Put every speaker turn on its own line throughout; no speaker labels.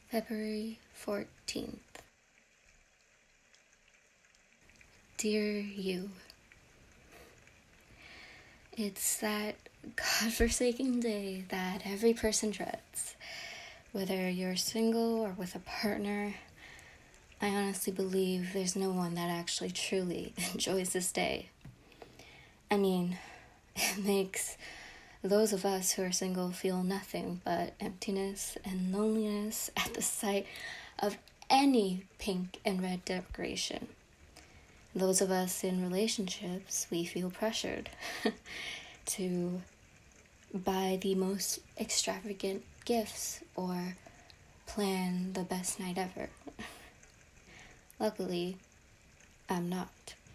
February 14th. Dear you, it's that godforsaken day that every person dreads. Whether you're single or with a partner, I honestly believe there's no one that actually truly enjoys this day. I mean, it makes those of us who are single feel nothing but emptiness and loneliness at the sight of any pink and red decoration. Those of us in relationships, we feel pressured to buy the most extravagant gifts or plan the best night ever. Luckily, I'm not.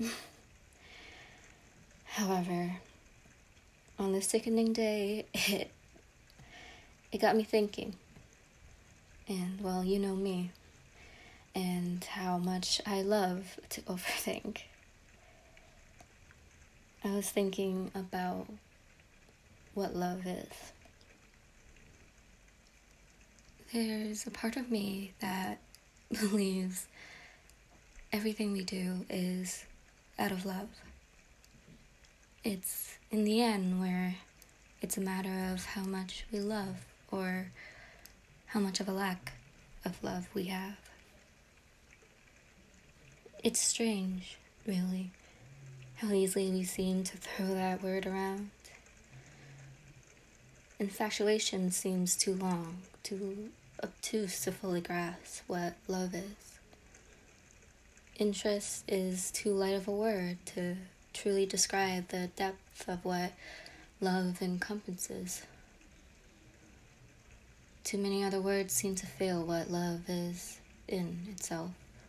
However, on this sickening day, it got me thinking. And, well, you know me, and how much I love to overthink. I was thinking about what love is. There's a part of me that believes everything we do is out of love. It's in the end where it's a matter of how much we love or how much of a lack of love we have. It's strange, really, how easily we seem to throw that word around. Infatuation seems too long, too obtuse to fully grasp what love is. Interest is too light of a word to truly describe the depth of what love encompasses. Too many other words seem to fail what love is in itself.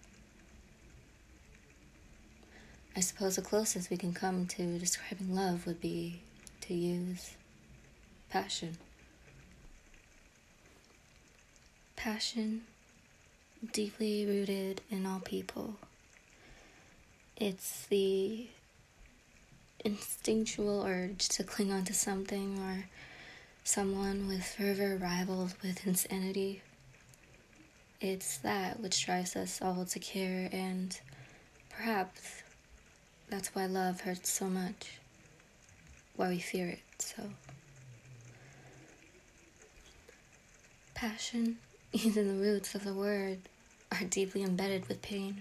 I suppose the closest we can come to describing love would be to use passion. Passion, deeply rooted in all people. It's the instinctual urge to cling on to something or someone with fervor rivaled with insanity. It's that which drives us all to care, and perhaps that's why love hurts so much, why we fear it so. Passion, even the roots of the word, are deeply embedded with pain.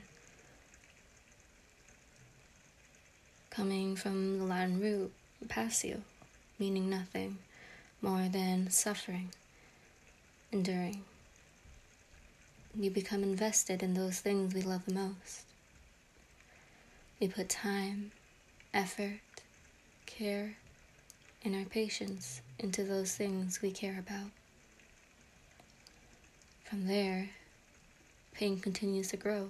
Coming from the Latin root passio, meaning nothing more than suffering, enduring. We become invested in those things we love the most. We put time, effort, care, and our patience into those things we care about. From there, pain continues to grow.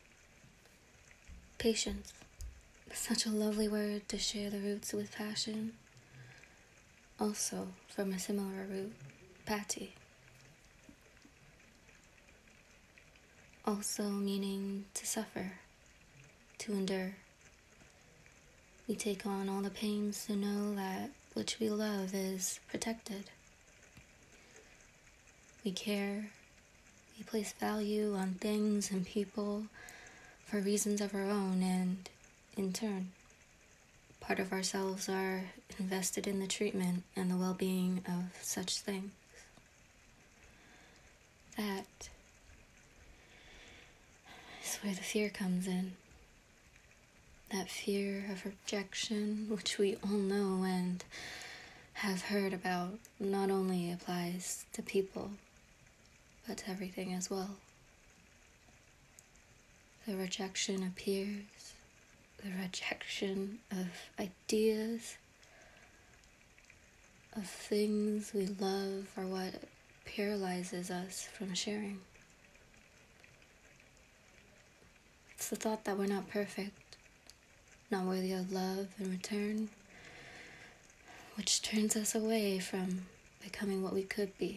Patience, such a lovely word to share the roots with passion. Also from a similar root, pati. Also meaning to suffer, to endure. We take on all the pains to know that which we love is protected. We care, we place value on things and people for reasons of our own, and in turn, part of ourselves are invested in the treatment and the well-being of such things. That is where the fear comes in. That fear of rejection, which we all know and have heard about, not only applies to people, but to everything as well. The rejection of peers, the rejection of ideas, of things we love, are what paralyzes us from sharing. It's the thought that we're not perfect, not worthy of love in return, which turns us away from becoming what we could be.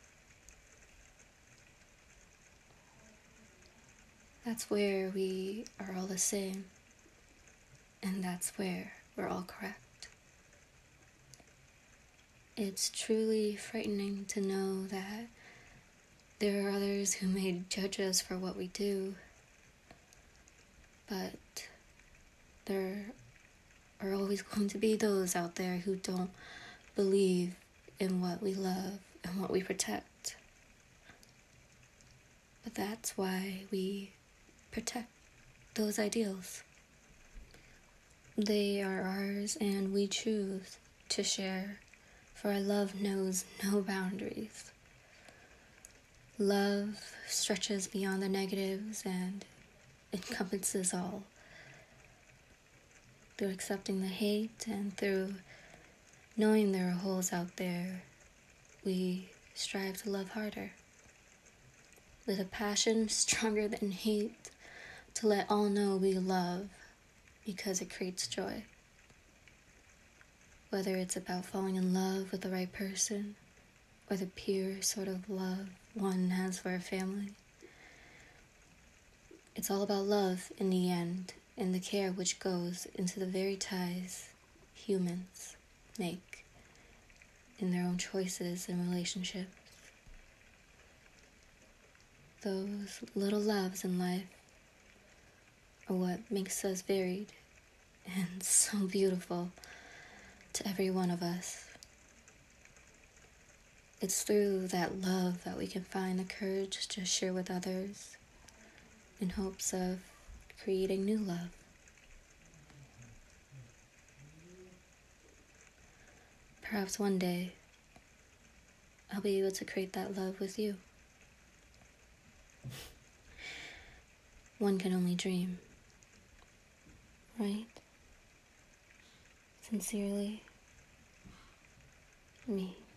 That's where we are all the same, and that's where we're all correct. It's truly frightening to know that There are others who may judge us for what we do, but there are always going to be those out there who don't believe in what we love and what we protect. But that's why we protect those ideals. They are ours and we choose to share, for our love knows no boundaries. Love stretches beyond the negatives and encompasses all. Through accepting the hate and through knowing there are holes out there, we strive to love harder. With a passion stronger than hate, to let all know we love because it creates joy. Whether it's about falling in love with the right person or the pure sort of love one has for a family, it's all about love in the end, and the care which goes into the very ties humans make in their own choices and relationships. Those little loves in life are what makes us varied and so beautiful to every one of us. It's through that love that we can find the courage to share with others in hopes of creating new love. Perhaps one day I'll be able to create that love with you. One can only dream, right? Sincerely, me.